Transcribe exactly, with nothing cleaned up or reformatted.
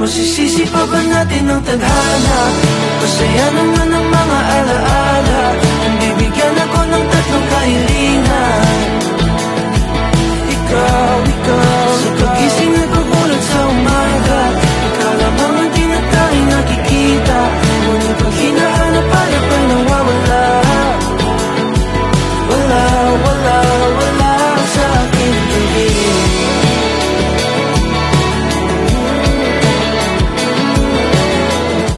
Masisisi pa ba natin ang tadhana? Masaya naman ang mga alaala.